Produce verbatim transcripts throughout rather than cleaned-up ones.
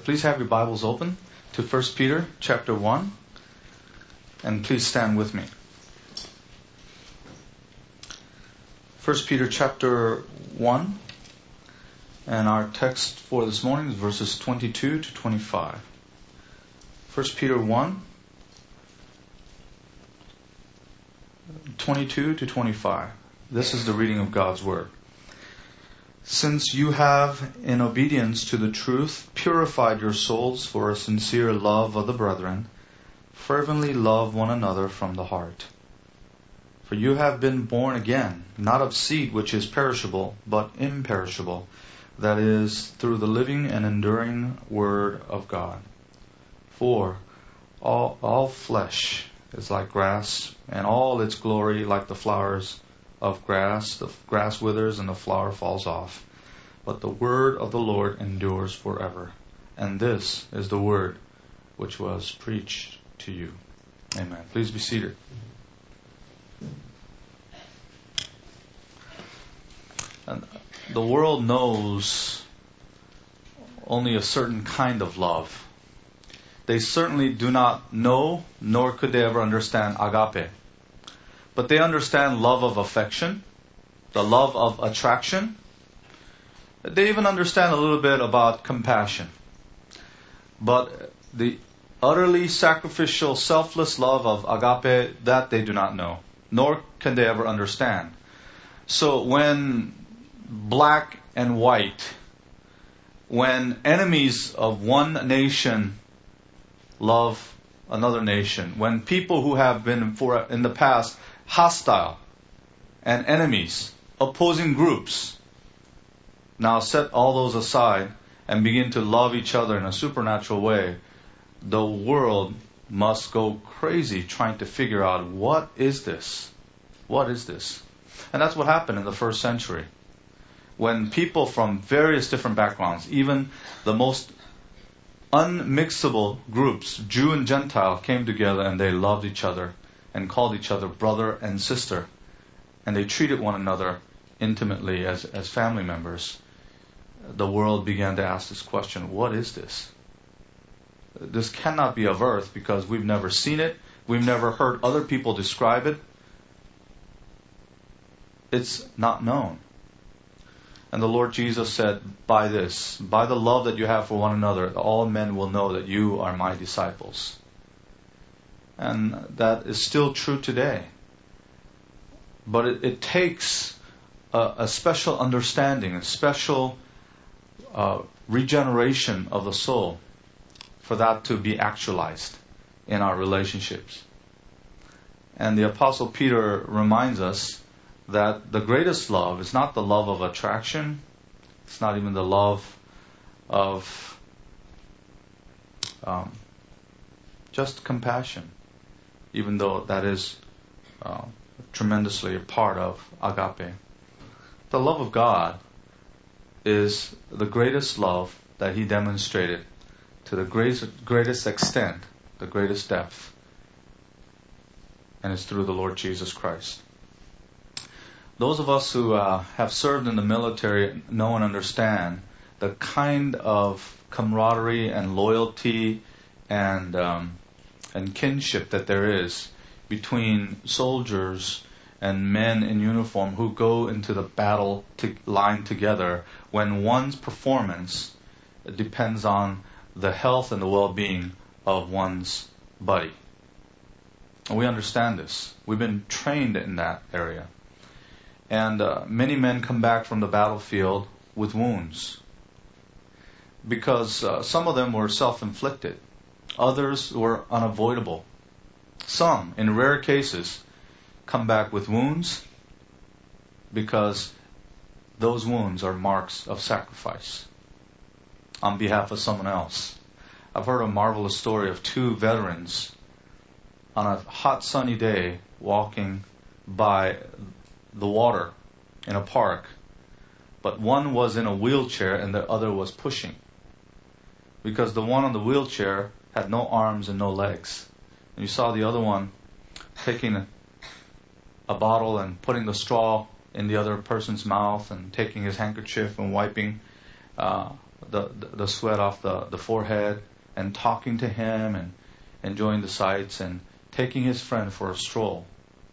Please have your Bibles open to First Peter chapter one, and please stand with me. First Peter chapter one, and our text for this morning is verses twenty-two to twenty-five. First Peter one, twenty-two to twenty-five. This is the reading of God's Word. Since you have, in obedience to the truth, purified your souls for a sincere love of the brethren, fervently love one another from the heart. For you have been born again, not of seed which is perishable, but imperishable, that is, through the living and enduring Word of God. For all, all flesh is like grass, and all its glory like the flowers of grass. The grass withers and the flower falls off. But the word of the Lord endures forever. And this is the word which was preached to you. Amen. Please be seated. And the world knows only a certain kind of love. They certainly do not know, nor could they ever understand agape. But they understand love of affection, the love of attraction. They even understand a little bit about compassion. But the utterly sacrificial, selfless love of agape, that they do not know, nor can they ever understand. So when black and white, when enemies of one nation love another nation, when people who have been for in the past hostile and enemies, opposing groups, now set all those aside and begin to love each other in a supernatural way, the world must go crazy trying to figure out, what is this? What is this? And that's what happened in the first century. When people from various different backgrounds, even the most unmixable groups, Jew and Gentile, came together and they loved each other and called each other brother and sister. And they treated one another intimately as, as family members. The world began to ask this question, what is this? This cannot be of earth because we've never seen it. We've never heard other people describe it. It's not known. And the Lord Jesus said, by this, by the love that you have for one another, all men will know that you are my disciples. And that is still true today. But it, it takes a, a special understanding, a special uh, regeneration of the soul for that to be actualized in our relationships. And the Apostle Peter reminds us that the greatest love is not the love of attraction. It's not even the love of um, just compassion, even though that is uh, tremendously a part of agape. The love of God is the greatest love that He demonstrated to the greatest, greatest extent, the greatest depth, and it's through the Lord Jesus Christ. Those of us who uh, have served in the military know and understand the kind of camaraderie and loyalty and um, and kinship that there is between soldiers and men in uniform who go into the battle to line together when one's performance depends on the health and the well-being of one's buddy. And we understand this. We've been trained in that area. And uh, many men come back from the battlefield with wounds because uh, some of them were self-inflicted. Others were unavoidable. Some, in rare cases, come back with wounds because those wounds are marks of sacrifice on behalf of someone else. I've heard a marvelous story of two veterans on a hot sunny day walking by the water in a park, but one was in a wheelchair and the other was pushing, because the one on the wheelchair had no arms and no legs. And you saw the other one taking a, a bottle and putting the straw in the other person's mouth and taking his handkerchief and wiping uh, the, the, the sweat off the, the forehead and talking to him and enjoying the sights and taking his friend for a stroll.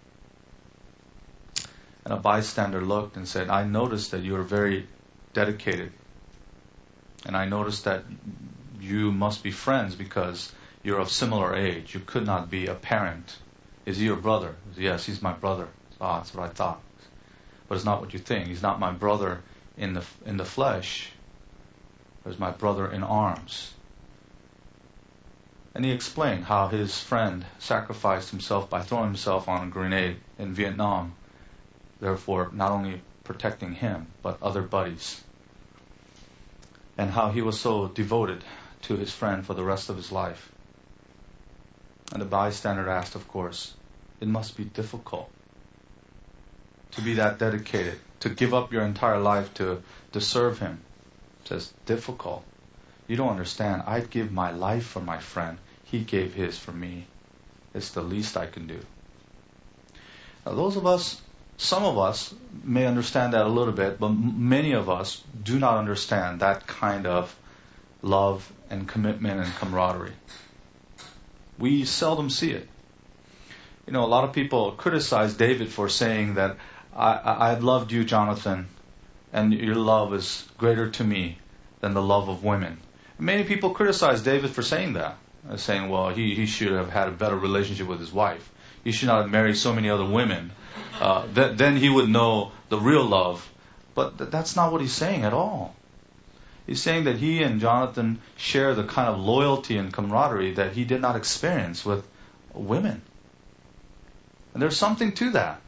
And a bystander looked and said, I noticed that you are very dedicated. And I noticed that you must be friends because you're of similar age. You could not be a parent. Is he your brother? Yes, he's my brother. Ah, that's what I thought. But it's not what you think. He's not my brother in the in the flesh. He's my brother in arms. And he explained how his friend sacrificed himself by throwing himself on a grenade in Vietnam. Therefore, not only protecting him, but other buddies. And how he was so devoted to his friend for the rest of his life. And the bystander asked, of course, it must be difficult to be that dedicated, to give up your entire life to, to serve him. It says, difficult. You don't understand. I'd give my life for my friend. He gave his for me. It's the least I can do. Now, those of us, some of us may understand that a little bit, but m- many of us do not understand that kind of love and commitment and camaraderie. We seldom see it. You know, a lot of people criticize David for saying that I, I, I've loved you, Jonathan, and your love is greater to me than the love of women. Many people criticize David for saying that, saying, well, he, he should have had a better relationship with his wife. He should not have married so many other women. Uh, th- then he would know the real love. But th- that's not what he's saying at all. He's saying that he and Jonathan share the kind of loyalty and camaraderie that he did not experience with women. And there's something to that.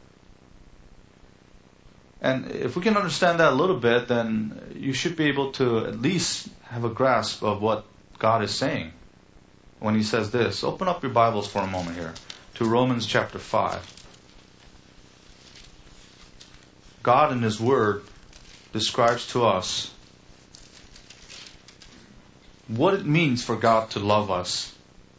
And if we can understand that a little bit, then you should be able to at least have a grasp of what God is saying when he says this. Open up your Bibles for a moment here to Romans chapter five. God in his word describes to us what it means for God to love us.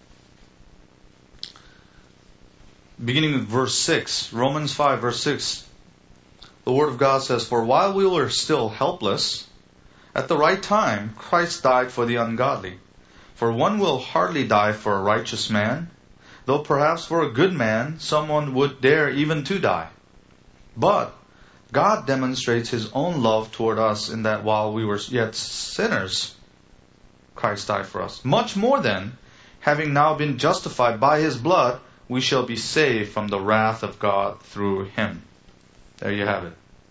Beginning with verse six, Romans five, verse six, the Word of God says, for while we were still helpless, at the right time, Christ died for the ungodly. For one will hardly die for a righteous man, though perhaps for a good man, someone would dare even to die. But God demonstrates his own love toward us in that while we were yet sinners, Christ died for us. Much more then, having now been justified by his blood, we shall be saved from the wrath of God through him. There you have it.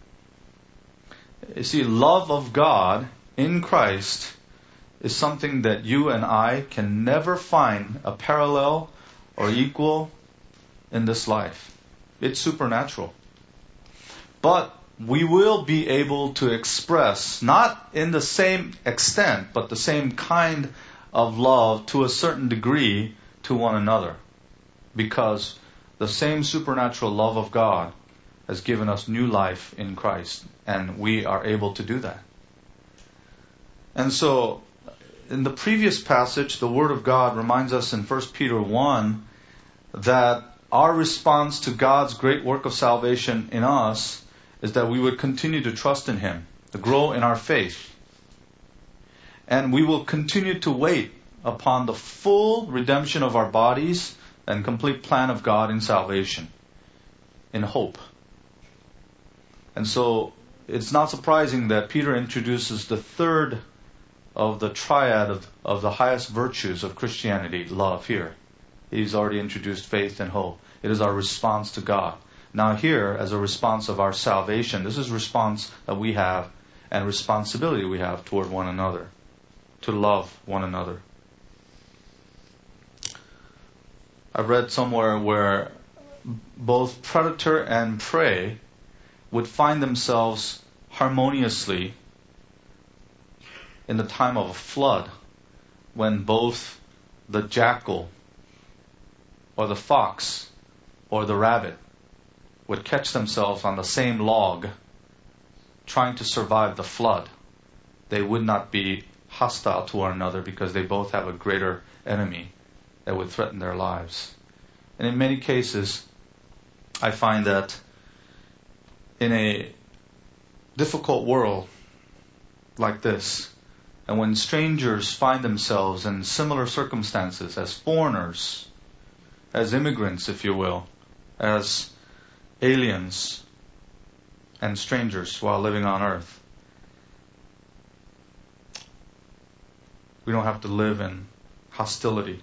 You see, love of God in Christ is something that you and I can never find a parallel or equal in this life. It's supernatural. But we will be able to express, not in the same extent, but the same kind of love to a certain degree to one another. Because the same supernatural love of God has given us new life in Christ, and we are able to do that. And so, in the previous passage, the Word of God reminds us in First Peter one that our response to God's great work of salvation in us is that we would continue to trust in him, to grow in our faith. And we will continue to wait upon the full redemption of our bodies and complete plan of God in salvation, in hope. And so it's not surprising that Peter introduces the third of the triad of, of the highest virtues of Christianity, love, here. He's already introduced faith and hope. It is our response to God. Now here, as a response of our salvation, this is response that we have and responsibility we have toward one another, to love one another. I've read somewhere where both predator and prey would find themselves harmoniously in the time of a flood, when both the jackal or the fox or the rabbit would catch themselves on the same log trying to survive the flood. They would not be hostile to one another because they both have a greater enemy that would threaten their lives. And in many cases, I find that in a difficult world like this, And when strangers find themselves in similar circumstances as foreigners, as immigrants, if you will, as aliens and strangers while living on earth, we don't have to live in hostility.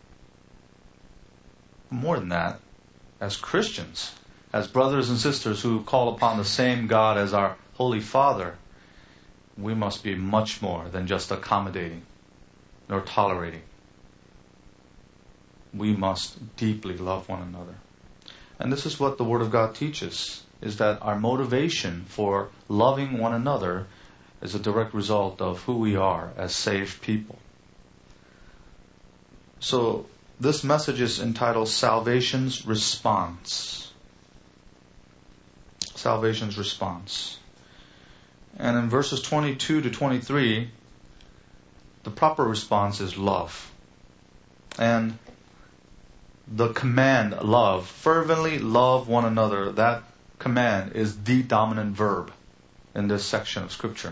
More than that, as Christians, as brothers and sisters who call upon the same God as our Holy Father, we must be much more than just accommodating nor tolerating. We must deeply love one another. And this is what the Word of God teaches, is that our motivation for loving one another is a direct result of who we are as saved people. So, this message is entitled Salvation's Response. Salvation's Response. And in verses twenty-two to twenty-three, the proper response is love. And the command, love, fervently love one another, that command is the dominant verb in this section of Scripture.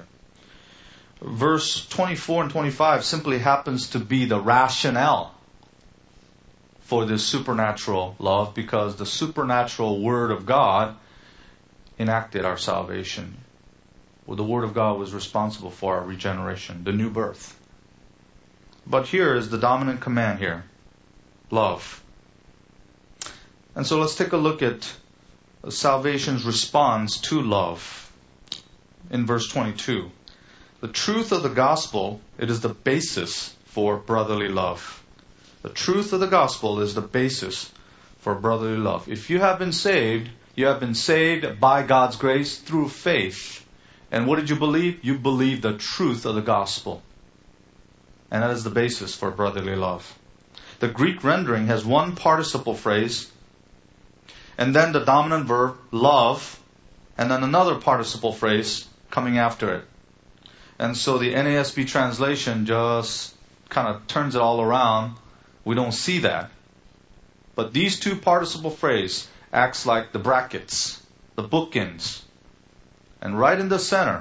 Verse twenty-four and twenty-five simply happens to be the rationale for this supernatural love, because the supernatural Word of God enacted our salvation. Well, the Word of God was responsible for our regeneration, the new birth. But here is the dominant command here. Love. And so let's take a look at salvation's response to love in verse twenty-two. The truth of the gospel, it is the basis for brotherly love. The truth of the gospel is the basis for brotherly love. If you have been saved, you have been saved by God's grace through faith. And what did you believe? You believe the truth of the gospel. And that is the basis for brotherly love. The Greek rendering has one participle phrase, and then the dominant verb, love, and then another participle phrase coming after it. And so the N A S B translation just kind of turns it all around. We don't see that. But these two participle phrases acts like the brackets, the bookends. And right in the center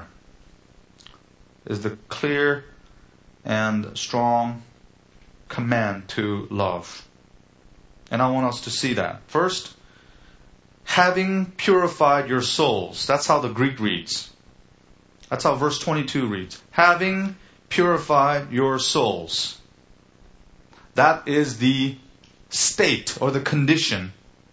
is the clear and strong command to love. And I want us to see that. First, having purified your souls. That's how the Greek reads. That's how verse twenty-two reads. Having purified your souls. That is the state or the condition.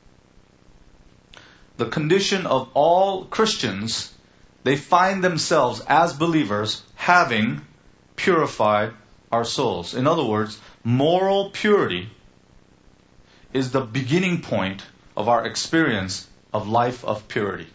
The condition of all Christians. They find themselves as believers having purified our souls. In other words, moral purity is the beginning point of our experience of life of purity.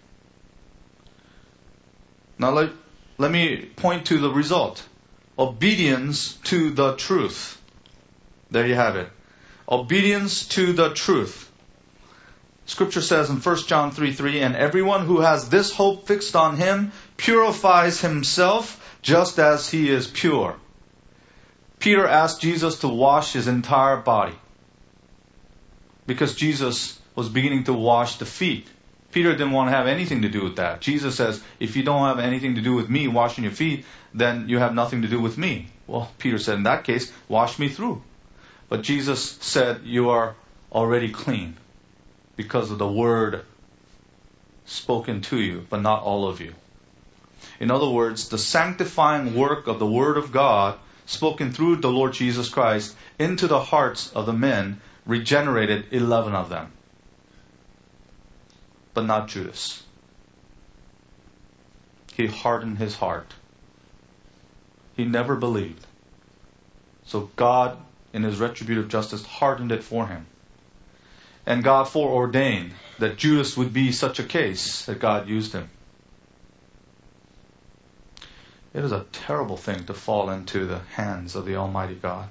Now let, let me point to the result. Obedience to the truth. There you have it. Obedience to the truth. Scripture says in First John three three, and everyone who has this hope fixed on him purifies himself just as he is pure. Peter asked Jesus to wash his entire body because Jesus was beginning to wash the feet. Peter didn't want to have anything to do with that. Jesus says, if you don't have anything to do with me washing your feet, then you have nothing to do with me. Well, Peter said, in that case, wash me through. But Jesus said, you are already clean because of the word spoken to you, but not all of you. In other words, the sanctifying work of the Word of God spoken through the Lord Jesus Christ into the hearts of the men regenerated eleven of them. But not Judas. He hardened his heart. He never believed. So God, in His retributive justice, hardened it for him. And God foreordained that Judas would be such a case that God used him. It is a terrible thing to fall into the hands of the Almighty God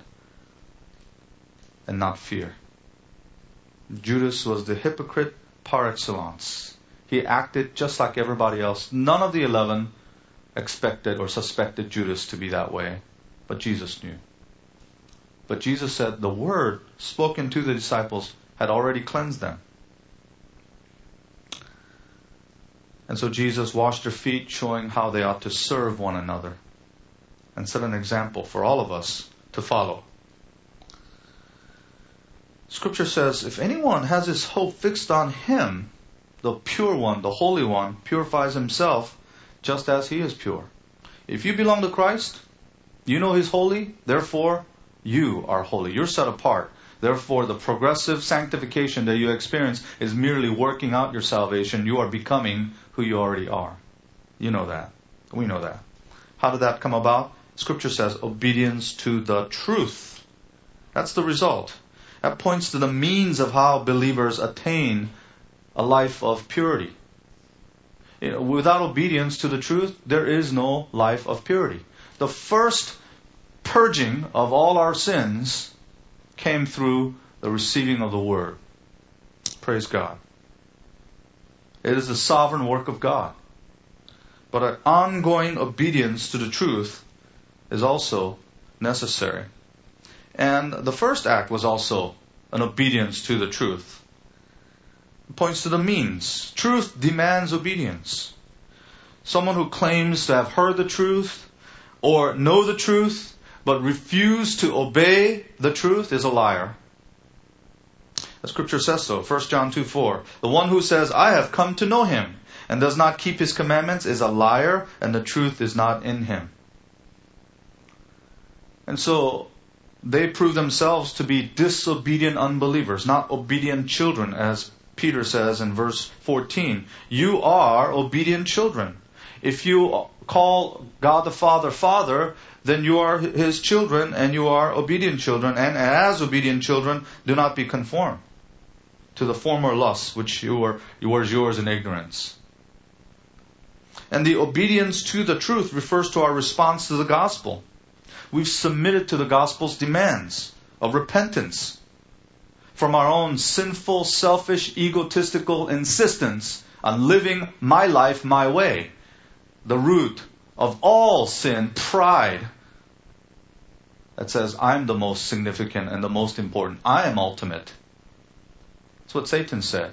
and not fear. Judas was the hypocrite par excellence. He acted just like everybody else. None of the eleven expected or suspected Judas to be that way, but Jesus knew. But Jesus said the word spoken to the disciples had already cleansed them. And so Jesus washed their feet, showing how they ought to serve one another. and set an example for all of us to follow. Scripture says, if anyone has his hope fixed on Him, the pure one, the Holy One, purifies himself just as He is pure. If you belong to Christ, you know He's holy, therefore you are holy. You're set apart. Therefore, the progressive sanctification that you experience is merely working out your salvation. You are becoming who you already are. You know that. We know that. How did that come about? Scripture says obedience to the truth. That's the result. That points to the means of how believers attain a life of purity. You know, without obedience to the truth, there is no life of purity. The first purging of all our sins came through the receiving of the Word. Praise God. It is the sovereign work of God. But an ongoing obedience to the truth is also necessary. And the first act was also an obedience to the truth. It points to the means. Truth demands obedience. Someone who claims to have heard the truth or know the truth but refuse to obey the truth is a liar. The Scripture says so. First John two four. The one who says, I have come to know Him, and does not keep His commandments is a liar, and the truth is not in him. And so they prove themselves to be disobedient unbelievers, not obedient children, as Peter says in verse fourteen. You are obedient children. If you call God the Father, Father, then you are His children and you are obedient children. And as obedient children, do not be conformed to the former lusts which you were, was yours in ignorance. And the obedience to the truth refers to our response to the gospel. We've submitted to the gospel's demands of repentance from our own sinful, selfish, egotistical insistence on living my life my way. The root of all sin, pride, that says, I'm the most significant and the most important. I am ultimate. That's what Satan said.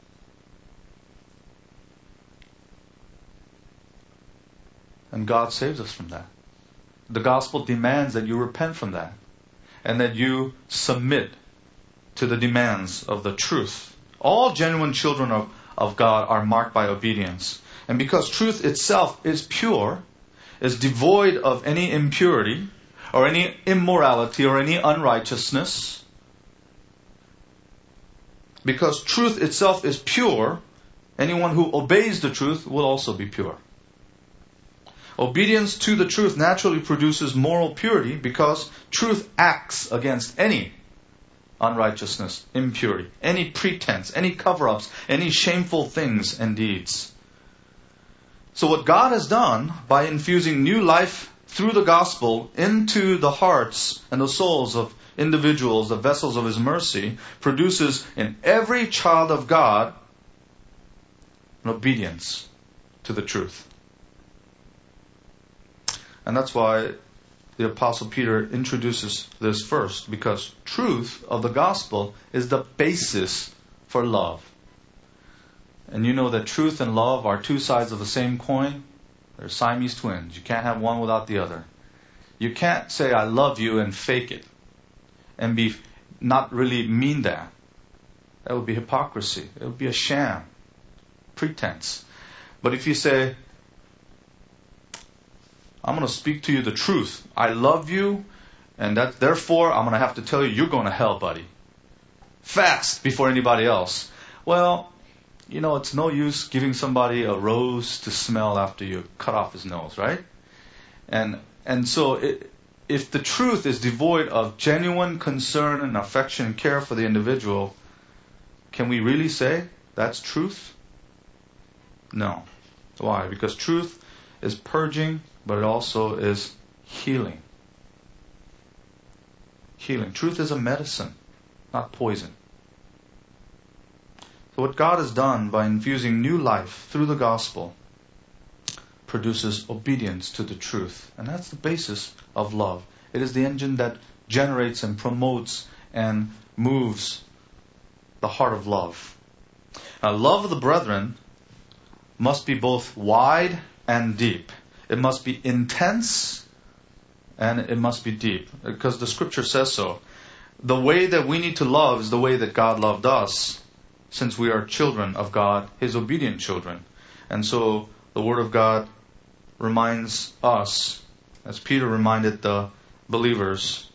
And God saves us from that. The gospel demands that you repent from that and that you submit to the demands of the truth. All genuine children of, of God are marked by obedience. And because truth itself is pure, is devoid of any impurity or any immorality or any unrighteousness, because truth itself is pure, anyone who obeys the truth will also be pure. Obedience to the truth naturally produces moral purity because truth acts against any unrighteousness, impurity, any pretense, any cover-ups, any shameful things and deeds. So what God has done by infusing new life through the gospel into the hearts and the souls of individuals, the vessels of His mercy, produces in every child of God an obedience to the truth. And that's why the Apostle Peter introduces this first, because truth of the gospel is the basis for love. And you know that truth and love are two sides of the same coin. They're Siamese twins. You can't have one without the other. You can't say, I love you, and fake it. And be not really mean that. That would be hypocrisy. It would be a sham. Pretense. But if you say, I'm going to speak to you the truth. I love you, and that therefore I'm going to have to tell you, you're going to hell, buddy. Fast before anybody else. Well, you know, it's no use giving somebody a rose to smell after you cut off his nose, right? And and so it, if the truth is devoid of genuine concern and affection and care for the individual, can we really say that's truth? No. Why? Because truth is purging, but it also is healing. Healing. Truth is a medicine, not poison. So what God has done by infusing new life through the gospel produces obedience to the truth. And that's the basis of love. It is the engine that generates and promotes and moves the heart of love. Now, love of the brethren must be both wide and deep. It must be intense and it must be deep, because the scripture says so. The way that we need to love is the way that God loved us, since we are children of God, His obedient children. And so the Word of God reminds us, as Peter reminded the believers,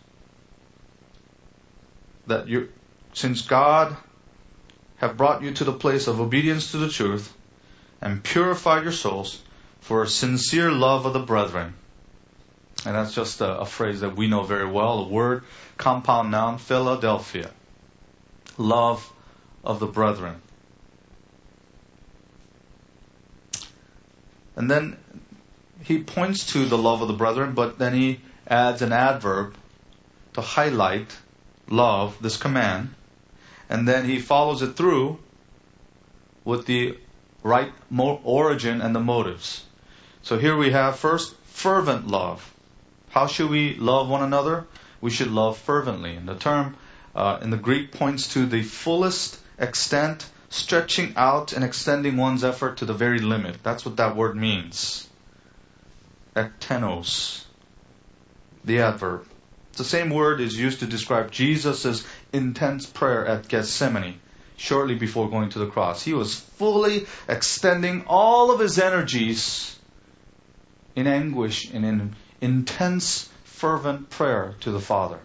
that you, since God have brought you to the place of obedience to the truth and purified your souls for a sincere love of the brethren. And that's just a, a phrase that we know very well, a word, compound noun, Philadelphia. Love of the brethren. And then he points to the love of the brethren, but then he adds an adverb to highlight love, this command. And then he follows it through with the right mo- origin and the motives. So here we have first, fervent love. How should we love one another? We should love fervently. And the term uh, in the Greek points to the fullest extent, stretching out and extending one's effort to the very limit. That's what that word means. Ektenos, the adverb. The same word is used to describe Jesus' intense prayer at Gethsemane shortly before going to the cross. He was fully extending all of his energies in anguish and in intense, fervent prayer to the Father.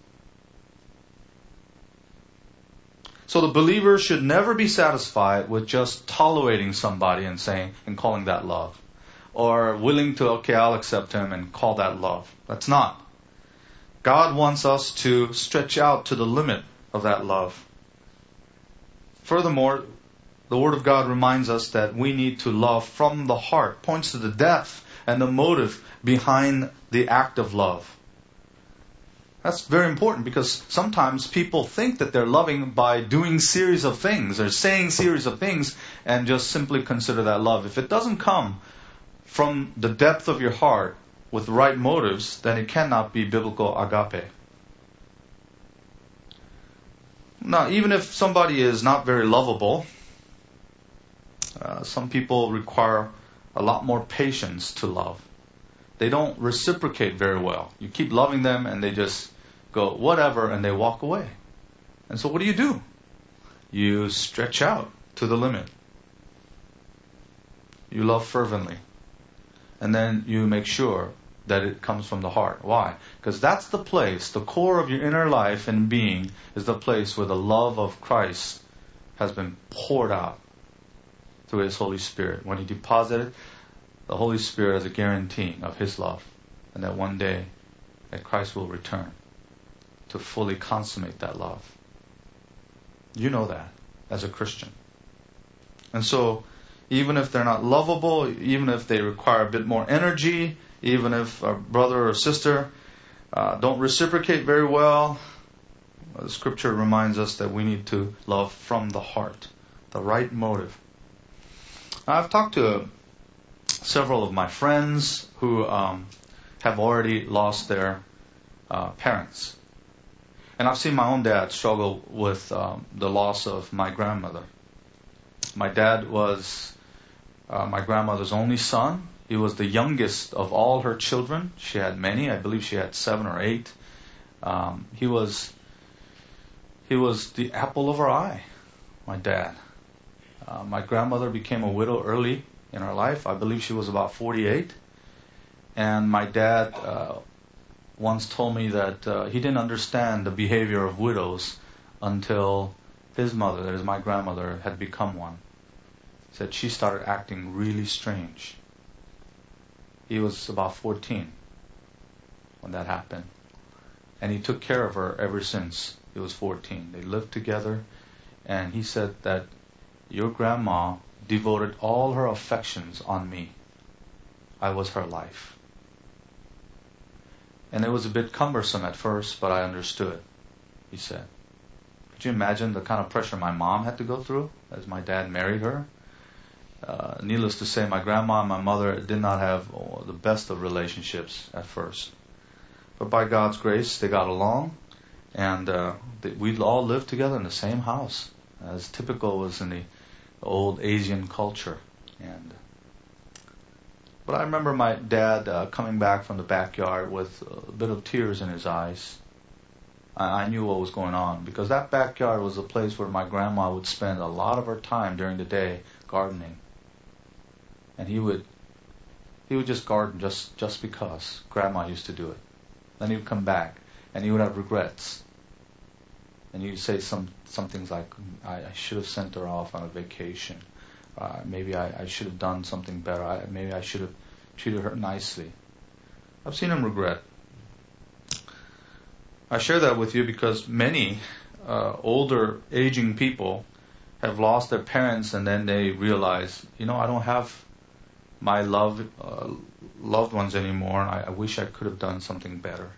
So the believer should never be satisfied with just tolerating somebody and saying and calling that love, or willing to, okay, I'll accept him and call that love. That's not. God wants us to stretch out to the limit of that love. Furthermore, the Word of God reminds us that we need to love from the heart, points to the depth and the motive behind the act of love. That's very important, because sometimes people think that they're loving by doing series of things or saying series of things and just simply consider that love. If it doesn't come from the depth of your heart with the right motives, then it cannot be biblical agape. Now, even if somebody is not very lovable, uh, some people require a lot more patience to love. They don't reciprocate very well. You keep loving them and they just go, whatever, and they walk away. And so what do you do? You stretch out to the limit. You love fervently. And then you make sure that it comes from the heart. Why? Because that's the place, the core of your inner life and being is the place where the love of Christ has been poured out through His Holy Spirit. When He deposited the Holy Spirit as a guarantee of His love. And that one day that Christ will return to fully consummate that love. You know that as a Christian. And so, even if they're not lovable, even if they require a bit more energy, even if a brother or sister uh, don't reciprocate very well, the Scripture reminds us that we need to love from the heart, the right motive. Now, I've talked to several of my friends who um, have already lost their uh, parents. And I've seen my own dad struggle with um, the loss of my grandmother. My dad was uh, my grandmother's only son. He was the youngest of all her children. She had many. I believe she had seven or eight. Um, he was he was the apple of her eye, my dad. Uh, my grandmother became a widow early in her life. I believe she was about forty-eight. And my dad uh, once told me that uh, he didn't understand the behavior of widows until his mother, that is my grandmother, had become one. He said she started acting really strange. He was about fourteen when that happened. And he took care of her ever since he was fourteen. They lived together, and he said that your grandma devoted all her affections on me. I was her life. And it was a bit cumbersome at first, but I understood, he said. Could you imagine the kind of pressure my mom had to go through as my dad married her? Uh, needless to say, my grandma and my mother did not have oh, the best of relationships at first. But by God's grace, they got along, and uh, they, we all lived together in the same house, as typical was in the old Asian culture. And But I remember my dad uh, coming back from the backyard with a bit of tears in his eyes. I, I knew what was going on, because that backyard was a place where my grandma would spend a lot of her time during the day gardening. And he would he would just garden just, just because Grandma used to do it. Then he would come back and he would have regrets. And he would say some some things like, I, I should have sent her off on a vacation. Uh, maybe I, I should have done something better. I, maybe I should have treated her nicely. I've seen him regret. I share that with you because many uh, older, aging people have lost their parents, and then they realize, you know, I don't have my love, uh, loved ones anymore, and I, I wish I could have done something better.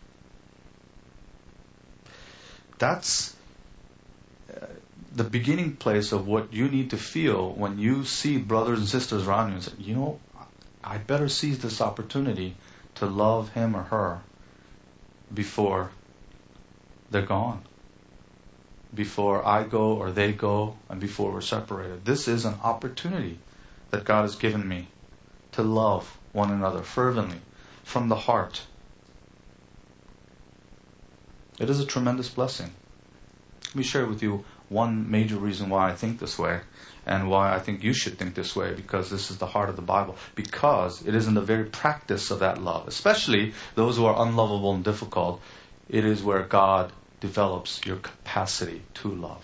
That's uh, the beginning place of what you need to feel when you see brothers and sisters around you and say, you know, I better seize this opportunity to love him or her before they're gone, before I go or they go, and before we're separated. This is an opportunity that God has given me to love one another fervently from the heart. It is a tremendous blessing. Let me share with you one major reason why I think this way, and why I think you should think this way, because this is the heart of the Bible. Because it is in the very practice of that love, especially those who are unlovable and difficult, it is where God develops your capacity to love.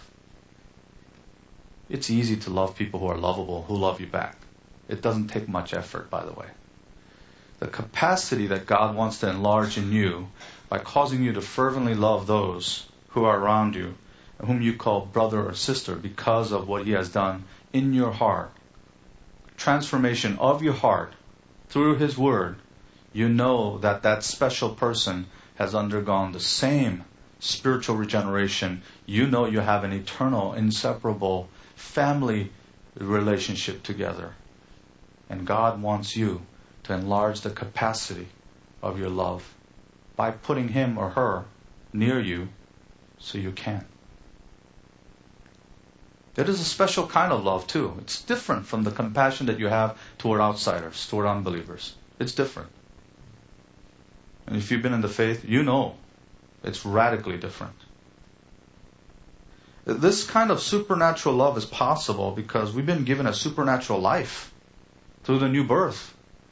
It's easy to love people who are lovable, who love you back. It doesn't take much effort, by the way. The capacity that God wants to enlarge in you by causing you to fervently love those who are around you, whom you call brother or sister, because of what He has done in your heart. Transformation of your heart through His Word. You know that that special person has undergone the same spiritual regeneration. You know you have an eternal, inseparable family relationship together. And God wants you to enlarge the capacity of your love by putting him or her near you so you can. It is a special kind of love too. It's different from the compassion that you have toward outsiders, toward unbelievers. It's different. And if you've been in the faith, you know it's radically different. This kind of supernatural love is possible because we've been given a supernatural life through the new birth.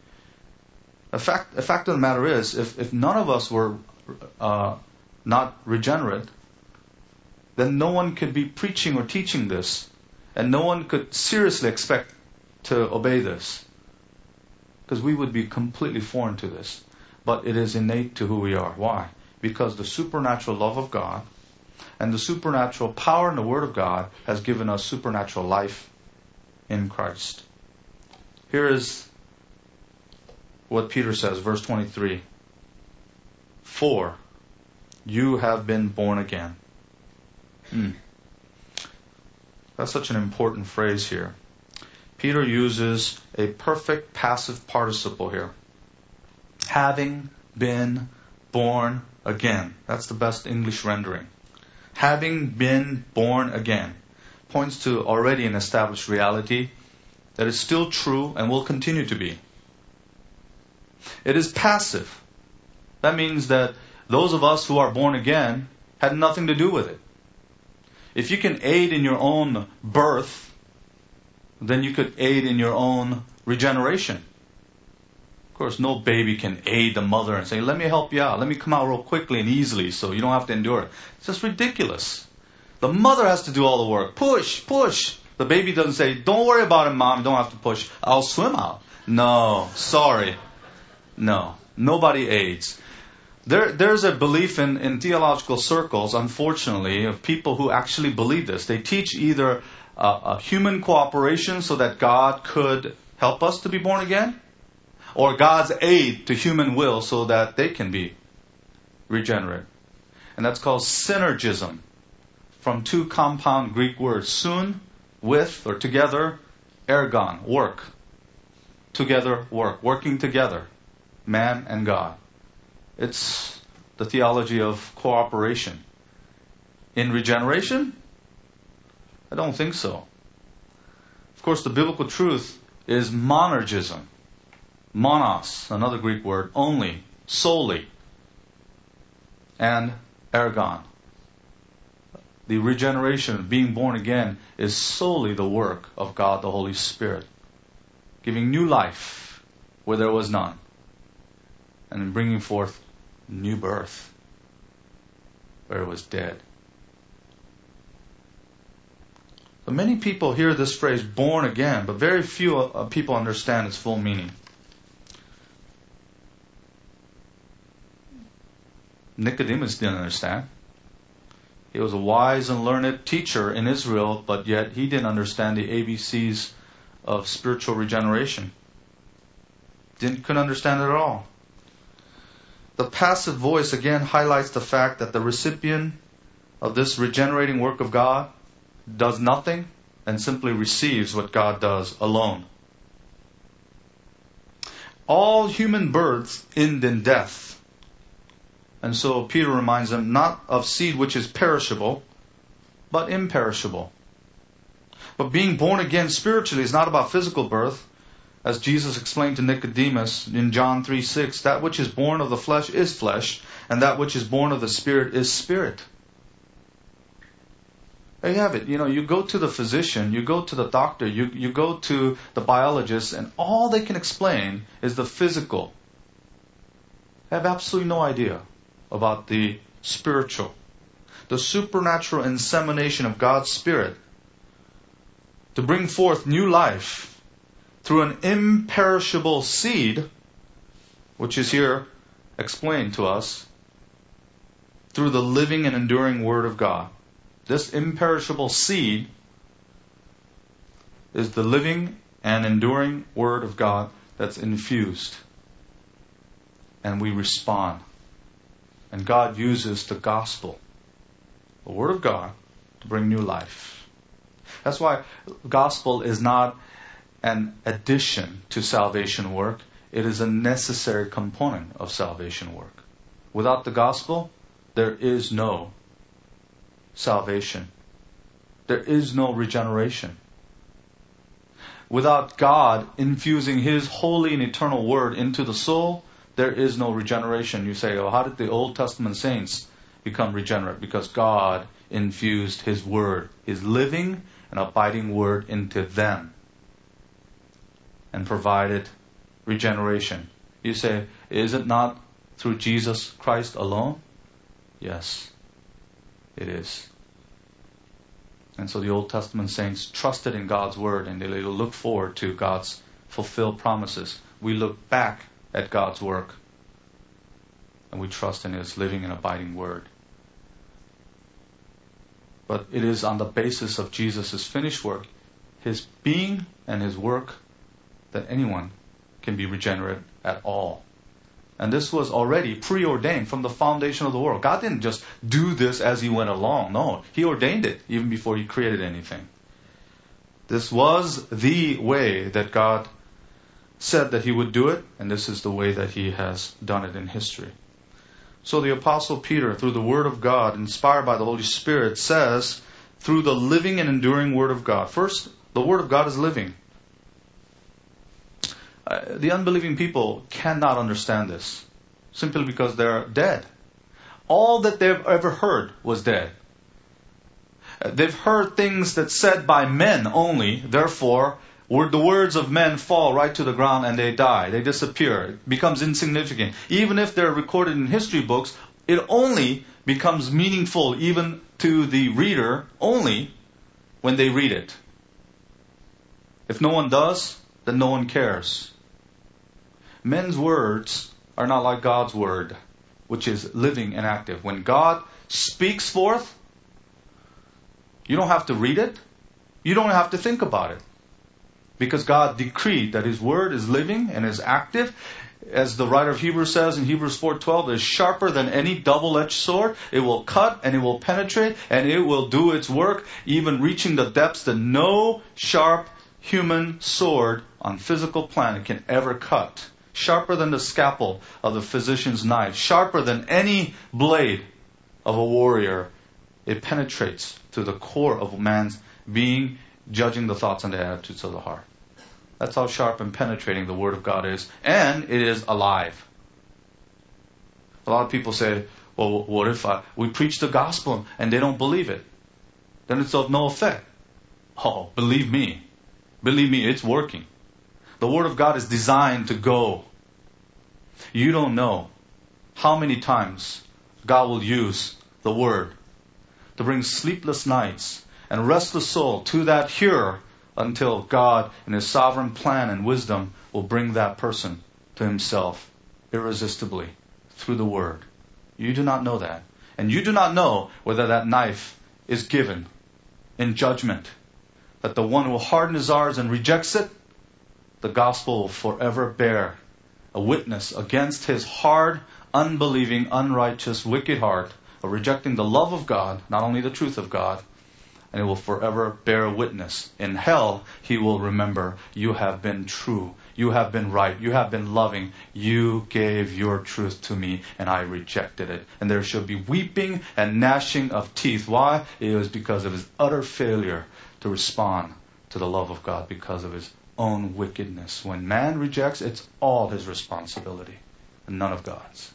The fact, the fact of the matter is, if, if none of us were uh, not regenerate, then no one could be preaching or teaching this, and no one could seriously expect to obey this, because we would be completely foreign to this. But it is innate to who we are. Why? Because the supernatural love of God and the supernatural power in the Word of God has given us supernatural life in Christ. Here is what Peter says, verse twenty-three. For you have been born again. Hmm. That's such an important phrase here. Peter uses a perfect passive participle here. Having been born again. That's the best English rendering. Having been born again points to already an established reality that is still true and will continue to be. It is passive. That means that those of us who are born again had nothing to do with it. If you can aid in your own birth, then you could aid in your own regeneration. Of course, no baby can aid the mother and say, let me help you out. Let me come out real quickly and easily so you don't have to endure it. It's just ridiculous. The mother has to do all the work. Push, push. The baby doesn't say, don't worry about it, Mom. You don't have to push. I'll swim out. No, sorry. No, nobody aids. There, there's a belief in, in theological circles, unfortunately, of people who actually believe this. They teach either uh, a human cooperation so that God could help us to be born again, or God's aid to human will so that they can be regenerate. And that's called synergism, from two compound Greek words, sun, with or together, ergon, work. Together, work. Working together, man and God. It's the theology of cooperation. In regeneration? I don't think so. Of course, the biblical truth is monergism. monos, another Greek word, only, solely, and ergon. The regeneration, being born again, is solely the work of God the Holy Spirit, giving new life where there was none, and bringing forth new birth where it was dead. But many people hear this phrase, born again, but very few uh, people understand its full meaning. Nicodemus didn't understand. He was a wise and learned teacher in Israel, but yet he didn't understand the A B Cs of spiritual regeneration. Didn't, couldn't understand it at all. The passive voice again highlights the fact that the recipient of this regenerating work of God does nothing and simply receives what God does alone. All human births end in death. And so Peter reminds them not of seed which is perishable, but imperishable. But being born again spiritually is not about physical birth. As Jesus explained to Nicodemus in John three six, that which is born of the flesh is flesh, and that which is born of the Spirit is spirit. There you have it. You know, you go to the physician, you go to the doctor, you, you go to the biologist, and all they can explain is the physical. They have absolutely no idea about the spiritual, the supernatural insemination of God's Spirit to bring forth new life through an imperishable seed, which is here explained to us, through the living and enduring Word of God. This imperishable seed is the living and enduring Word of God that's infused. And we respond. And God uses the gospel, the Word of God, to bring new life. That's why gospel is not an addition to salvation work. It is a necessary component of salvation work. Without the gospel, there is no salvation. There is no regeneration. Without God infusing His holy and eternal Word into the soul, there is no regeneration. You say, oh, how did the Old Testament saints become regenerate? Because God infused His Word, His living and abiding Word into them and provided regeneration. You say, is it not through Jesus Christ alone? Yes, it is. And so the Old Testament saints trusted in God's Word, and they look forward to God's fulfilled promises. We look back at God's work, and we trust in His living and abiding Word. But it is on the basis of Jesus' finished work, His being and His work, that anyone can be regenerate at all. And this was already preordained from the foundation of the world. God didn't just do this as He went along. No, He ordained it even before He created anything. This was the way that God said that He would do it, and this is the way that He has done it in history. So the Apostle Peter, through the Word of God, inspired by the Holy Spirit, says, through the living and enduring Word of God. First, the Word of God is living. Uh, the unbelieving people cannot understand this, simply because they're dead. All that they've ever heard was dead. Uh, they've heard things that said by men only, therefore, where the words of men fall right to the ground and they die, they disappear, it becomes insignificant. Even if they're recorded in history books, it only becomes meaningful even to the reader only when they read it. If no one does, then no one cares. Men's words are not like God's Word, which is living and active. When God speaks forth, you don't have to read it. You don't have to think about it. Because God decreed that His Word is living and is active. As the writer of Hebrews says in Hebrews four twelve, it is sharper than any double-edged sword. It will cut and it will penetrate and it will do its work, even reaching the depths that no sharp human sword on physical planet can ever cut. Sharper than the scalpel of the physician's knife. Sharper than any blade of a warrior. It penetrates to the core of man's being, judging the thoughts and the attitudes of the heart. That's how sharp and penetrating the Word of God is. And it is alive. A lot of people say, well, what if I, we preach the gospel and they don't believe it? Then it's of no effect. Oh, believe me. Believe me, it's working. The Word of God is designed to go. You don't know how many times God will use the Word to bring sleepless nights and restless soul to that hearer until God, in His sovereign plan and wisdom, will bring that person to Himself irresistibly through the Word. You do not know that. And you do not know whether that knife is given in judgment. That the one who hardens his heart and rejects it, the gospel will forever bear a witness against his hard, unbelieving, unrighteous, wicked heart of rejecting the love of God, not only the truth of God, and it will forever bear a witness. In hell, he will remember, you have been true, you have been right, you have been loving, you gave your truth to me, and I rejected it. And there shall be weeping and gnashing of teeth. Why? It was because of his utter failure to respond to the love of God because of his own wickedness. When man rejects, it's all his responsibility and none of God's.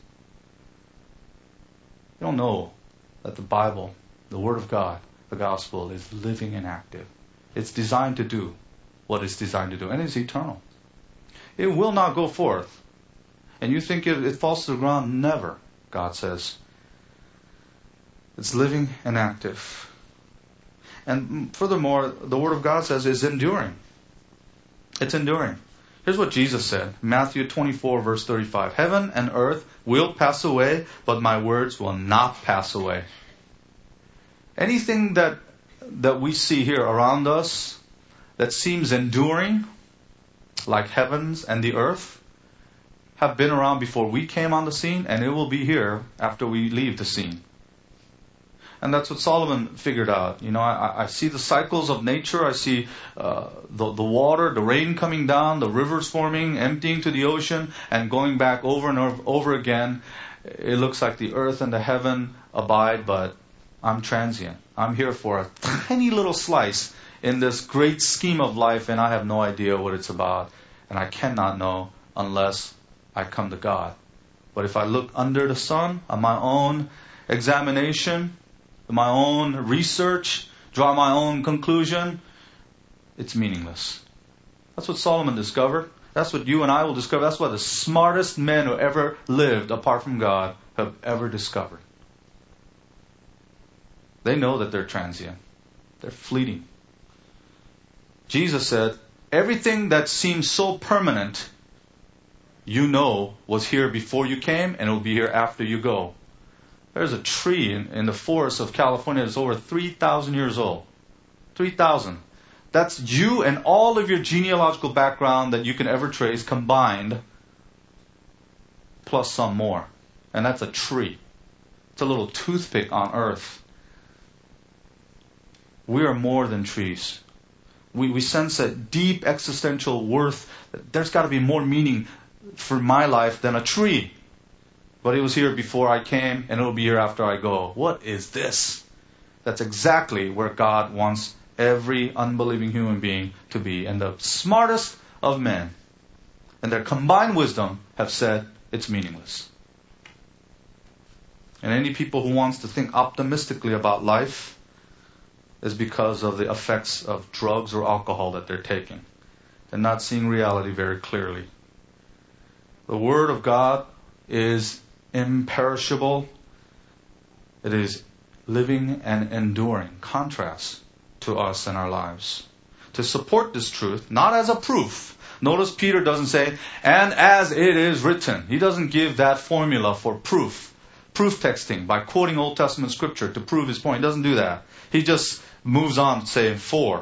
You don't know that the Bible, the Word of God, the gospel is living and active. It's designed to do what it's designed to do, and it's eternal. It will not go forth. And you think it, it falls to the ground? Never, God says. It's living and active. And furthermore, the Word of God says it's enduring. It's enduring. Here's what Jesus said, Matthew twenty-four, verse thirty-five. Heaven and earth will pass away, but my words will not pass away. Anything that that we see here around us that seems enduring, like heavens and the earth, have been around before we came on the scene, and it will be here after we leave the scene. And that's what Solomon figured out. You know, I, I see the cycles of nature. I see uh, the, the water, the rain coming down, the rivers forming, emptying to the ocean, and going back over and over, over again. It looks like the earth and the heaven abide, but I'm transient. I'm here for a tiny little slice in this great scheme of life, and I have no idea what it's about. And I cannot know unless I come to God. But if I look under the sun on my own examination, my own research, draw my own conclusion, it's meaningless. That's what Solomon discovered. That's what you and I will discover. That's what the smartest men who ever lived apart from God have ever discovered. They know that they're transient. They're fleeting. Jesus said, everything that seems so permanent, you know was here before you came, and it will be here after you go. There's a tree in, in the forest of California that's over three thousand years old. three thousand. That's you and all of your genealogical background that you can ever trace combined, plus some more. And that's a tree. It's a little toothpick on earth. We are more than trees. We, we sense a deep existential worth. There's got to be more meaning for my life than a tree. But it was here before I came, and it will be here after I go. What is this? That's exactly where God wants every unbelieving human being to be. And the smartest of men, and their combined wisdom, have said it's meaningless. And any people who wants to think optimistically about life is because of the effects of drugs or alcohol that they're taking. They're not seeing reality very clearly. The Word of God is imperishable. It is living and enduring. Contrast to us and our lives. To support this truth, not as a proof. Notice Peter doesn't say, and as it is written. He doesn't give that formula for proof. Proof texting by quoting Old Testament scripture to prove his point. He doesn't do that. He just moves on to say for.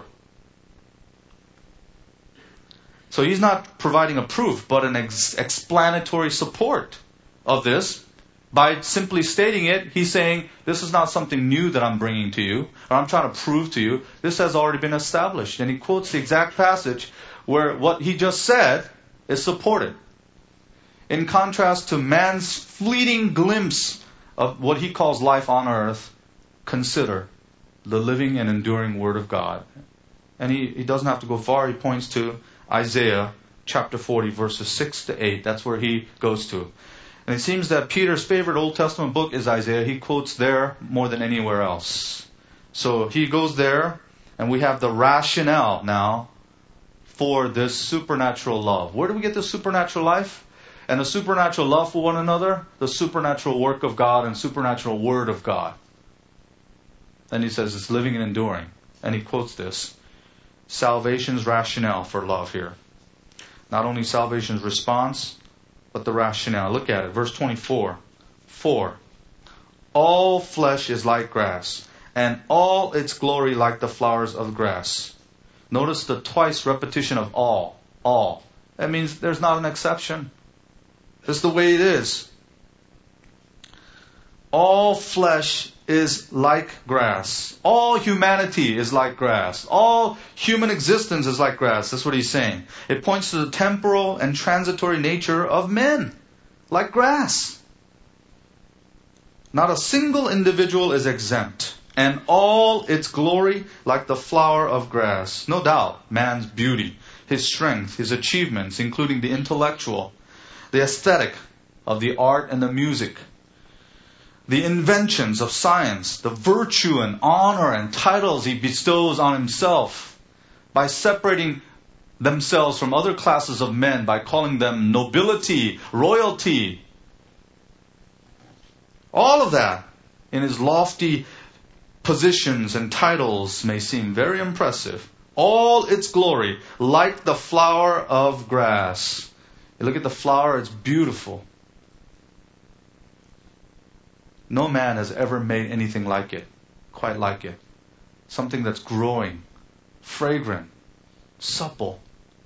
So he's not providing a proof, but an ex- explanatory support of this. By simply stating it, he's saying, this is not something new that I'm bringing to you, or I'm trying to prove to you. This has already been established. And he quotes the exact passage where what he just said is supported. In contrast to man's fleeting glimpse of what he calls life on earth, consider the living and enduring Word of God. And he, he doesn't have to go far. He points to Isaiah chapter forty, verses six to eight. That's where he goes to. And it seems that Peter's favorite Old Testament book is Isaiah. He quotes there more than anywhere else. So he goes there, and we have the rationale now for this supernatural love. Where do we get this supernatural life? And the supernatural love for one another? The supernatural work of God and supernatural word of God. And he says it's living and enduring. And he quotes this. Salvation's rationale for love here. Not only salvation's response, but the rationale. Look at it. Verse twenty-four. For all flesh is like grass, and all its glory like the flowers of grass. Notice the twice repetition of all. All. That means there's not an exception. This is the way it is. All flesh is like grass. All humanity is like grass. All human existence is like grass. That's what he's saying. It points to the temporal and transitory nature of men, like grass. Not a single individual is exempt, and all its glory like the flower of grass. No doubt, man's beauty, his strength, his achievements, including the intellectual, the aesthetic of the art and the music, the inventions of science, the virtue and honor and titles he bestows on himself by separating themselves from other classes of men, by calling them nobility, royalty. All of that in his lofty positions and titles may seem very impressive. All its glory like the flower of grass. You look at the flower, it's beautiful. No man has ever made anything like it, quite like it. Something that's growing, fragrant, supple.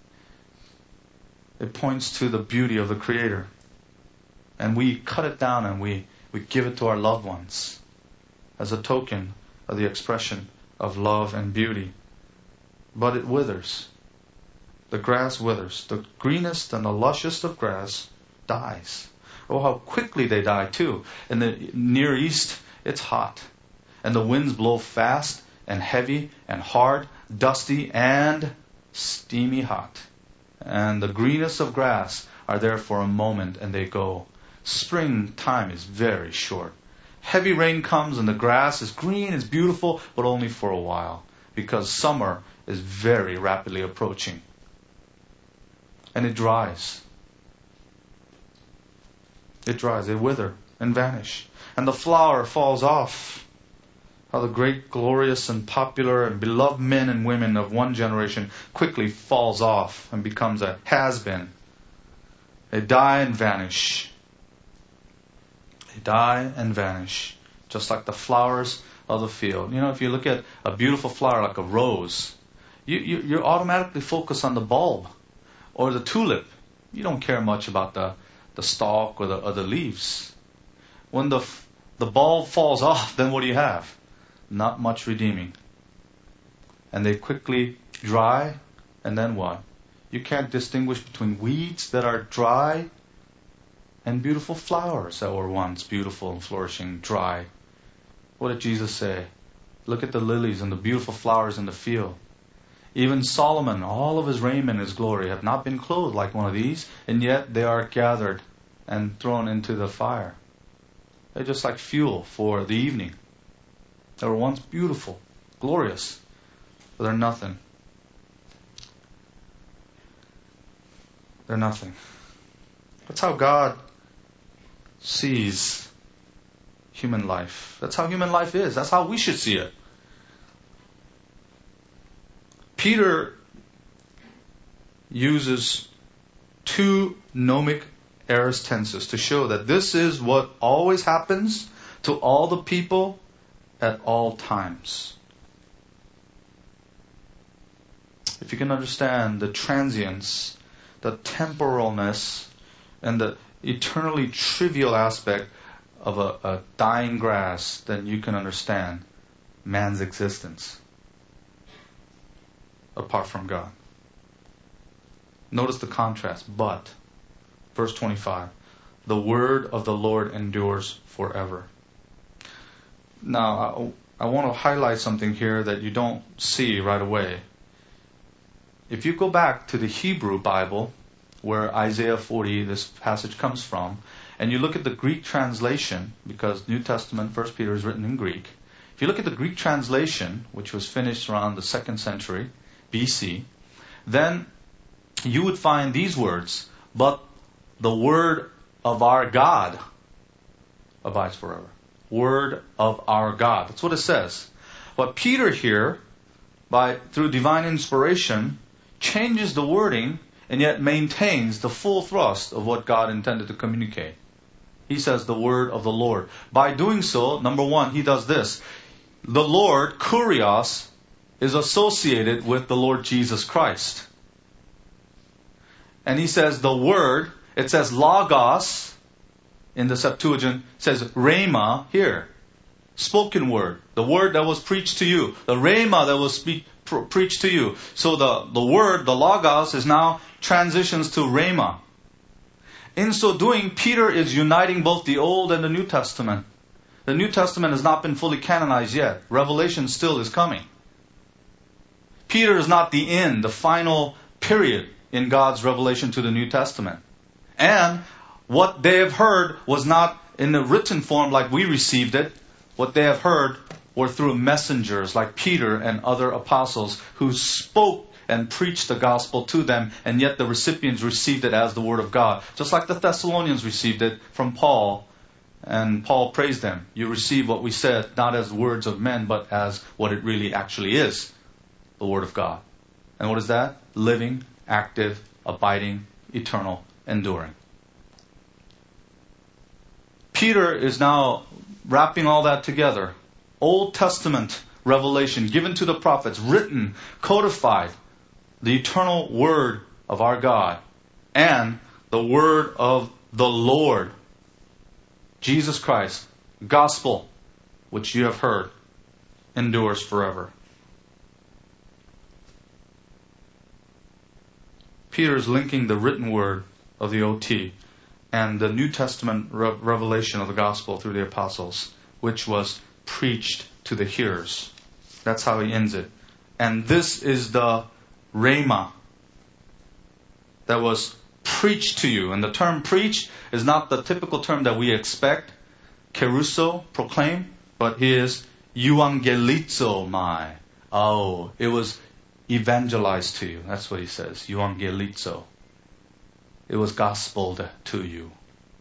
It points to the beauty of the Creator. And we cut it down and we, we give it to our loved ones as a token of the expression of love and beauty. But it withers. The grass withers. The greenest and the lushest of grass dies. Oh, how quickly they die too. In the Near East, it's hot. And the winds blow fast and heavy and hard, dusty and steamy hot. And the greenest of grass are there for a moment and they go. Springtime is very short. Heavy rain comes and the grass is green, is beautiful, but only for a while. Because summer is very rapidly approaching. And it dries. It dries, they wither and vanish. And the flower falls off. How the great, glorious, and popular and beloved men and women of one generation quickly falls off and becomes a has-been. They die and vanish. They die and vanish. Just like the flowers of the field. You know, if you look at a beautiful flower like a rose, you, you, you automatically focus on the bulb or the tulip. You don't care much about the the stalk or the, or the leaves. When the the bulb falls off, then what do you have? Not much redeeming. And they quickly dry, and then what? You can't distinguish between weeds that are dry and beautiful flowers that were once beautiful and flourishing, dry. What did Jesus say? Look at the lilies and the beautiful flowers in the field. Even Solomon, all of his raiment, his glory, have not been clothed like one of these, and yet they are gathered and thrown into the fire. They're just like fuel for the evening. They were once beautiful, glorious, but they're nothing. They're nothing. That's how God sees human life. That's how human life is. That's how we should see it. Peter uses two nomic aorist tenses to show that this is what always happens to all the people at all times. If you can understand the transience, the temporalness, and the eternally trivial aspect of a, a dying grass, then you can understand man's existence apart from God. Notice the contrast. But, verse twenty-five, the word of the Lord endures forever. Now, I, I want to highlight something here that you don't see right away. if you go back to the Hebrew Bible, where Isaiah forty, this passage comes from, and you look at the Greek translation, because New Testament, First Peter is written in Greek. If you look at the Greek translation, which was finished around the second century B C, then you would find these words, but the word of our God abides forever. Word of our God. That's what it says. But Peter here, by through divine inspiration, changes the wording and yet maintains the full thrust of what God intended to communicate. He says the word of the Lord. By doing so, number one, he does this. The Lord, Kurios, is associated with the Lord Jesus Christ. And he says the word, it says logos in the Septuagint, it says rhema here. Spoken word. The word that was preached to you. The rhema that was speak, pre- preached to you. So the, the word, the logos, is now transitions to rhema. In so doing, Peter is uniting both the Old and the New Testament. The New Testament has not been fully canonized yet. Revelation still is coming. Peter is not the end, the final period in God's revelation to the New Testament. And what they have heard was not in the written form like we received it. What they have heard were through messengers like Peter and other apostles who spoke and preached the gospel to them, and yet the recipients received it as the word of God. Just like the Thessalonians received it from Paul, and Paul praised them. You receive what we said not as words of men, but as what it really actually is, the word of God. And what is that? Living, active, abiding, eternal, enduring. Peter is now wrapping all that together. Old Testament revelation given to the prophets, written, codified, the eternal word of our God, and the word of the Lord, Jesus Christ, gospel, which you have heard, endures forever. Peter is linking the written word of the O T and the New Testament re- revelation of the gospel through the apostles, which was preached to the hearers. That's how he ends it. And this is the rhema that was preached to you. And the term preach is not the typical term that we expect. Keruso, proclaim, but here is euangelizomai. Oh, it was evangelized to you. That's what he says. Euangelizo. It was gospeled to you.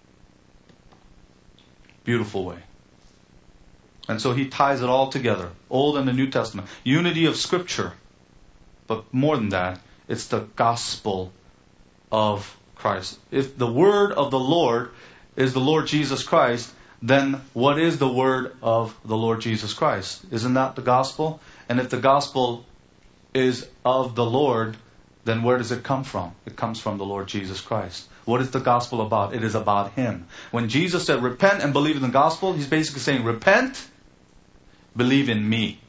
Beautiful way. And so he ties it all together. Old and the New Testament. Unity of Scripture. But more than that, it's the gospel of Christ. If the word of the Lord is the Lord Jesus Christ, then what is the word of the Lord Jesus Christ? Isn't that the gospel? And if the gospel is of the Lord, then where does it come from? It comes from the Lord Jesus Christ. What is the gospel about? It is about Him. When Jesus said, repent and believe in the gospel, He's basically saying, repent, believe in me,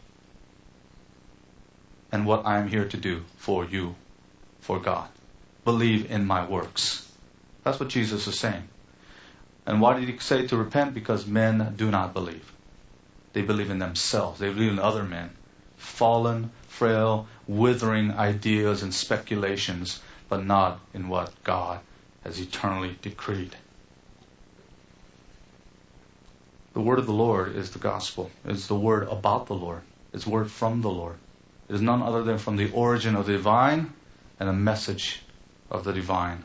and what I am here to do for you, for God. Believe in my works. That's what Jesus is saying. And why did He say to repent? Because men do not believe. They believe in themselves. They believe in other men. Fallen, frail, withering ideas and speculations, but not in what God has eternally decreed. The word of the Lord is the gospel. It's the word about the Lord. It's word from the Lord. It is none other than from the origin of the divine and a message of the divine.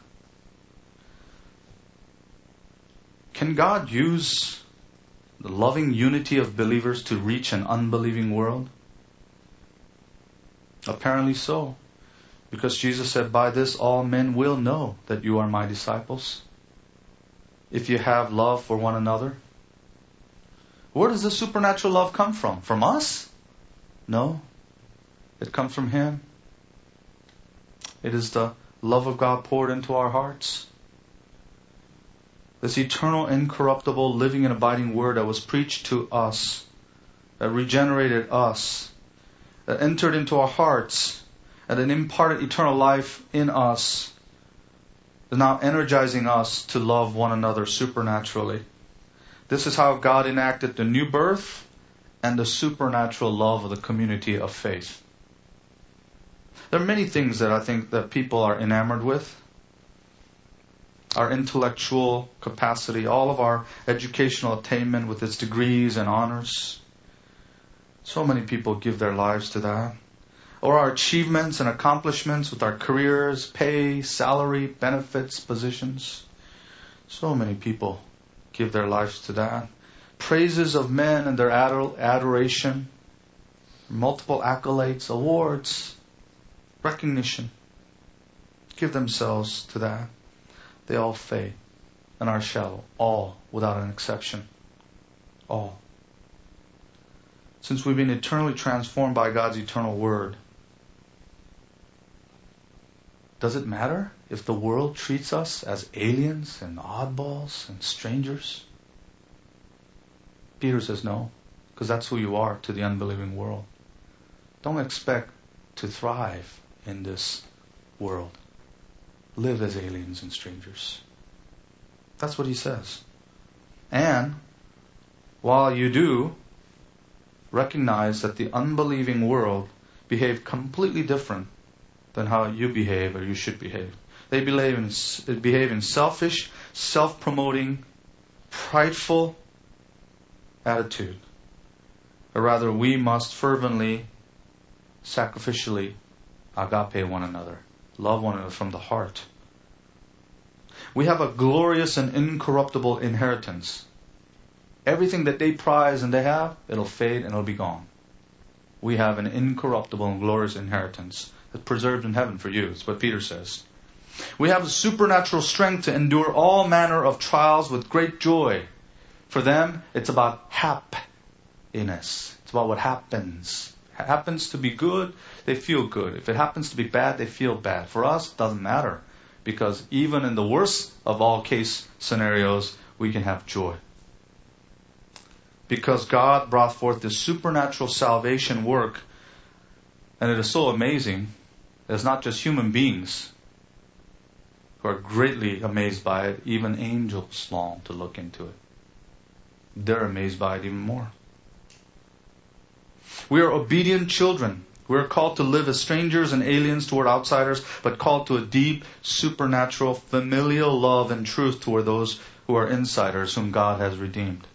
Can God use the loving unity of believers to reach an unbelieving world? Apparently so. Because Jesus said, by this all men will know that you are my disciples, if you have love for one another. Where does the supernatural love come from? From us? No. It comes from Him. It is the love of God poured into our hearts. This eternal, incorruptible, living and abiding word that was preached to us, that regenerated us, that entered into our hearts, and then imparted eternal life in us, is now energizing us to love one another supernaturally. This is how God enacted the new birth and the supernatural love of the community of faith. There are many things that I think that people are enamored with. Our intellectual capacity, all of our educational attainment with its degrees and honors. So many people give their lives to that. Or our achievements and accomplishments with our careers, pay, salary, benefits, positions. So many people give their lives to that. Praises of men and their ador- adoration. Multiple accolades, awards, recognition. Give themselves to that. They all fade and are shallow. All, without an exception. All. Since we've been eternally transformed by God's eternal word, does it matter if the world treats us as aliens and oddballs and strangers? Peter says no, because that's who you are to the unbelieving world. Don't expect to thrive in this world. Live as aliens and strangers. That's what he says. And while you do, recognize that the unbelieving world behave completely different than how you behave or you should behave. They behave in, behave in selfish, self-promoting, prideful attitude. Or rather, we must fervently, sacrificially agape one another. Love one another from the heart. We have a glorious and incorruptible inheritance. Everything that they prize and they have, it'll fade and it'll be gone. We have an incorruptible and glorious inheritance that's preserved in heaven for you. That's what Peter says. We have a supernatural strength to endure all manner of trials with great joy. For them, it's about happiness. It's about what happens. If it happens to be good, they feel good. If it happens to be bad, they feel bad. For us, it doesn't matter. Because even in the worst of all case scenarios, we can have joy. Because God brought forth this supernatural salvation work, and it is so amazing, it's not just human beings who are greatly amazed by it, even angels long to look into it. They're amazed by it even more. We are obedient children. We are called to live as strangers and aliens toward outsiders, but called to a deep, supernatural, familial love and truth toward those who are insiders, whom God has redeemed.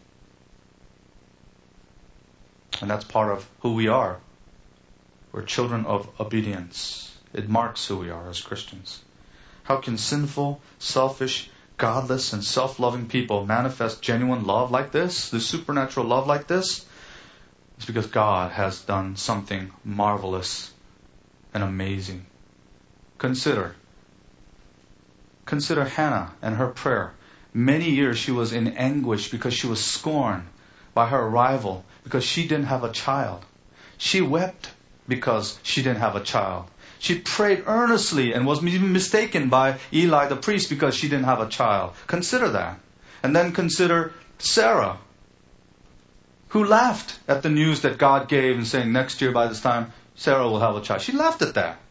And that's part of who we are. We're children of obedience. It marks who we are as Christians. How can sinful, selfish, godless, and self-loving people manifest genuine love like this? This supernatural love like this? It's because God has done something marvelous and amazing. Consider. Consider Hannah and her prayer. Many years she was in anguish because she was scorned by her rival because she didn't have a child. She wept because she didn't have a child. She prayed earnestly and was even mistaken by Eli the priest because she didn't have a child. Consider that. And then consider Sarah, who laughed at the news that God gave and saying next year by this time Sarah will have a child. She laughed at that.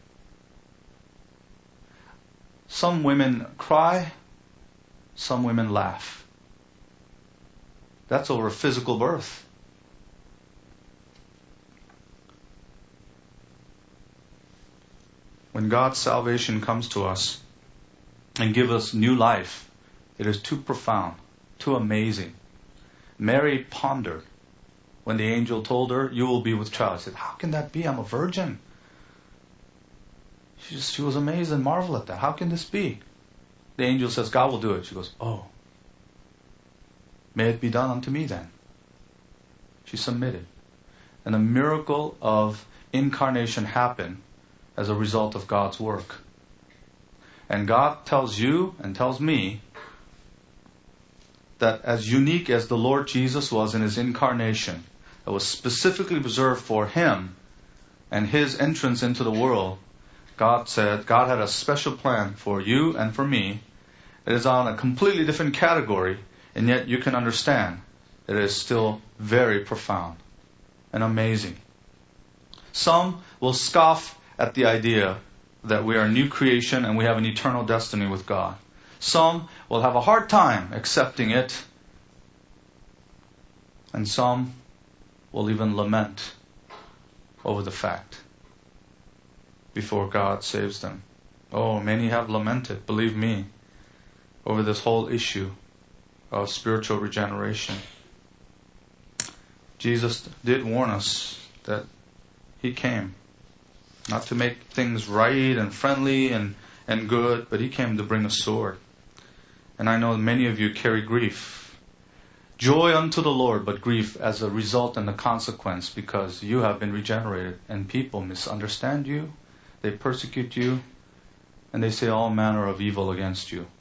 Some women cry, some women laugh. That's over physical birth. When God's salvation comes to us and gives us new life, it is too profound, too amazing. Mary pondered when the angel told her, "You will be with child." She said, "How can that be? I'm a virgin." She just, she was amazed and marveled at that. How can this be? The angel says, "God will do it." She goes, "Oh, may it be done unto me then." She submitted. And a miracle of incarnation happened as a result of God's work. And God tells you and tells me that as unique as the Lord Jesus was in His incarnation, that was specifically reserved for Him and His entrance into the world, God said, God had a special plan for you and for me. It is on a completely different category, and yet you can understand that it is still very profound and amazing. Some will scoff at the idea that we are a new creation and we have an eternal destiny with God. Some will have a hard time accepting it, and some will even lament over the fact. before God saves them. Oh, many have lamented, believe me, over this whole issue of spiritual regeneration. Jesus did warn us that He came not to make things right and friendly and, and good, but He came to bring a sword. And I know many of you carry grief. Joy unto the Lord, but grief as a result and a consequence, because you have been regenerated and people misunderstand you, they persecute you, and they say all manner of evil against you.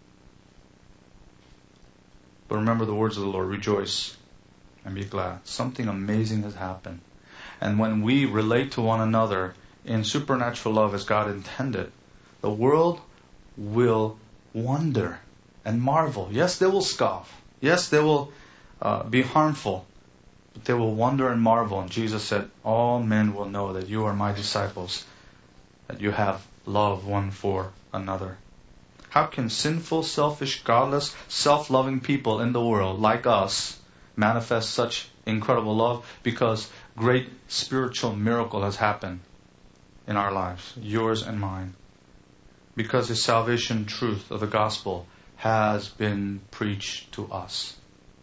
But remember the words of the Lord, rejoice and be glad. Something amazing has happened. And when we relate to one another in supernatural love as God intended, the world will wonder and marvel. Yes, they will scoff. Yes, they will uh, be harmful. But they will wonder and marvel. And Jesus said, all men will know that you are my disciples, that you have love one for another. How can sinful, selfish, godless, self-loving people in the world like us manifest such incredible love? Because great spiritual miracle has happened in our lives, yours and mine. Because the salvation truth of the gospel has been preached to us.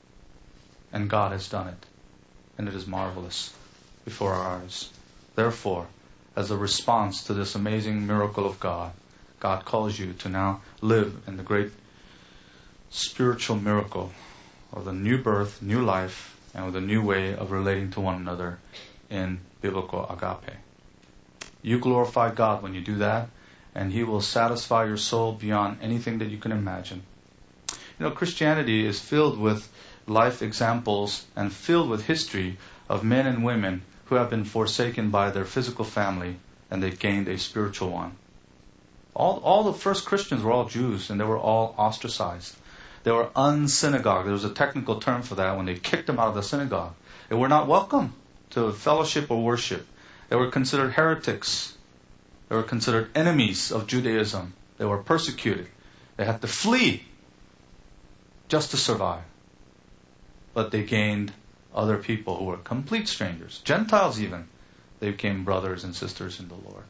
And God has done it. And it is marvelous before our eyes. Therefore, as a response to this amazing miracle of God, God calls you to now live in the great spiritual miracle of the new birth, new life, and with a new way of relating to one another in biblical agape. You glorify God when you do that, and He will satisfy your soul beyond anything that you can imagine. You know, Christianity is filled with life examples and filled with history of men and women who have been forsaken by their physical family and they gained a spiritual one. All, all the first Christians were all Jews and they were all ostracized. They were unsynagogued. There was a technical term for that when they kicked them out of the synagogue. They were not welcome to fellowship or worship. They were considered heretics. They were considered enemies of Judaism. They were persecuted. They had to flee just to survive. But they gained other people who were complete strangers, Gentiles even. They became brothers and sisters in the Lord.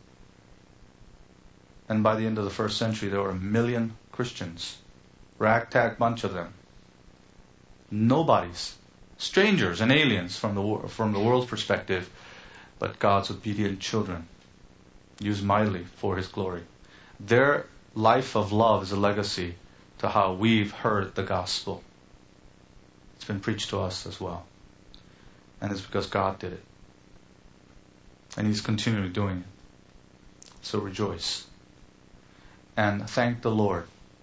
And by the end of the first century, there were a million Christians. Ragtag bunch of them. Nobodies. Strangers and aliens from the, from the world's perspective, but God's obedient children, used mightily for His glory. Their life of love is a legacy to how we've heard the gospel. It's been preached to us as well. And it's because God did it. And He's continually doing it. So rejoice. And thank the Lord.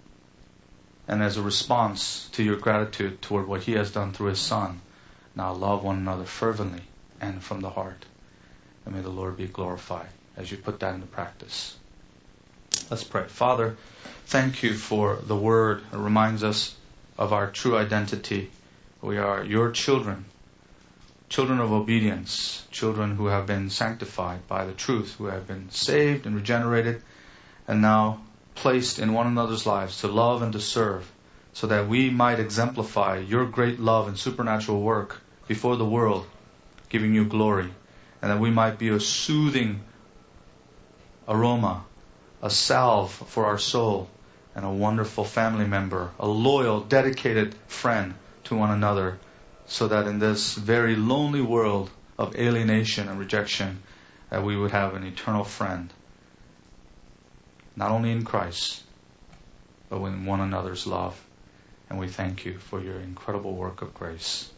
And as a response to your gratitude toward what He has done through His Son, now love one another fervently and from the heart. And may the Lord be glorified as you put that into practice. Let's pray. Father, thank You for the Word. It reminds us of our true identity. We are Your children, children of obedience, children who have been sanctified by the truth, who have been saved and regenerated, and now placed in one another's lives to love and to serve, so that we might exemplify Your great love and supernatural work before the world, giving You glory, and that we might be a soothing aroma, a salve for our soul, and a wonderful family member, a loyal, dedicated friend to one another, so that in this very lonely world of alienation and rejection, that we would have an eternal friend, not only in Christ, but in one another's love. And we thank You for Your incredible work of grace.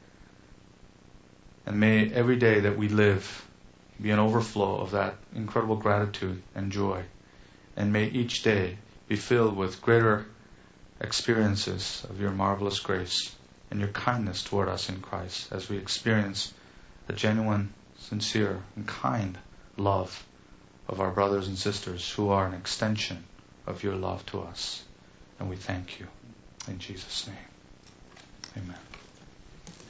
And may every day that we live be an overflow of that incredible gratitude and joy. And may each day be filled with greater experiences of Your marvelous grace and Your kindness toward us in Christ, as we experience the genuine, sincere, and kind love of our brothers and sisters who are an extension of Your love to us. And we thank You. In Jesus' name. Amen.